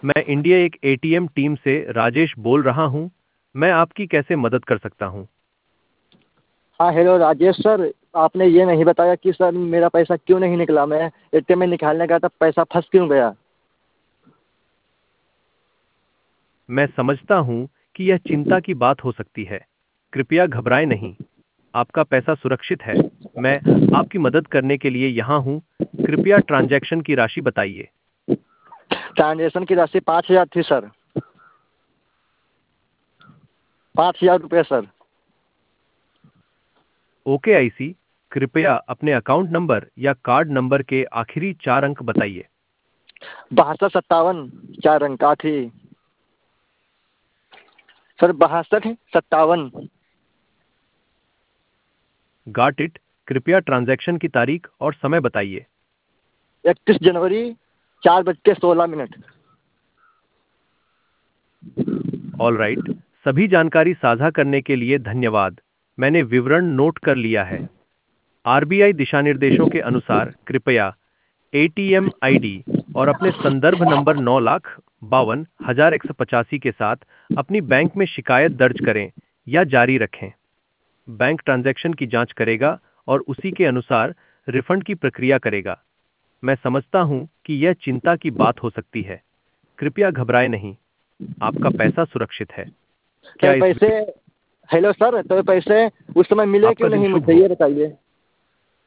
मैं इंडिया एक ATM team से राजेश बोल रहा हूँ। मैं आपकी कैसे मदद कर सकता हूँ? हाँ हेलो राजेश सर। आपने ये नहीं बताया कि सर मेरा पैसा क्यों नहीं निकला। मैं एटीएम में निकालने गया था, पैसा फंस क्यों गया। मैं समझता हूँ कि यह चिंता की बात हो सकती है। कृपया घबराएं नहीं। आपका पैसा सुरक्षित है। मैं आपकी मदद करने के लिए यहाँ हूँ। कृपया ट्रांजैक्शन की राशि बताइए। ट्रांजेक्शन की राशि 5,000 थी सर। 5,000 रुपये सर। ओके आईसी, कृपया अपने अकाउंट नंबर या कार्ड नंबर के आखिरी 4 अंक बताइए। 6257 4 अंक आखिरी। सर 6257। Got it. कृपया ट्रांजैक्शन की तारीख और समय बताइए। 31 जनवरी 4:16। All right. सभी जानकारी साझा करने के लिए धन्यवाद। मैंने विवरण नोट कर लिया है। आरबीआई दिशानिर्देशों के अनुसार कृपया एटीएम आईडी और अपने संदर्भ नंबर 9,52,185 के साथ अपनी बैंक में शिकायत दर्ज करें या जारी रखें। बैंक ट्रांजैक्शन की जांच करेगा और उसी के अनुसार रिफंड की प्रक्रिया करेगा। मैं समझता हूं कि यह चिंता की बात हो सकती है। कृपया घबराएं नहीं। आपका पैसा सुरक्षित है। तो क्या ये इस पैसे हेलो सर, तो ये पैसे उस समय मिले क्यों आपका दिन नहीं शुभ मुझे हो। ये बताइए।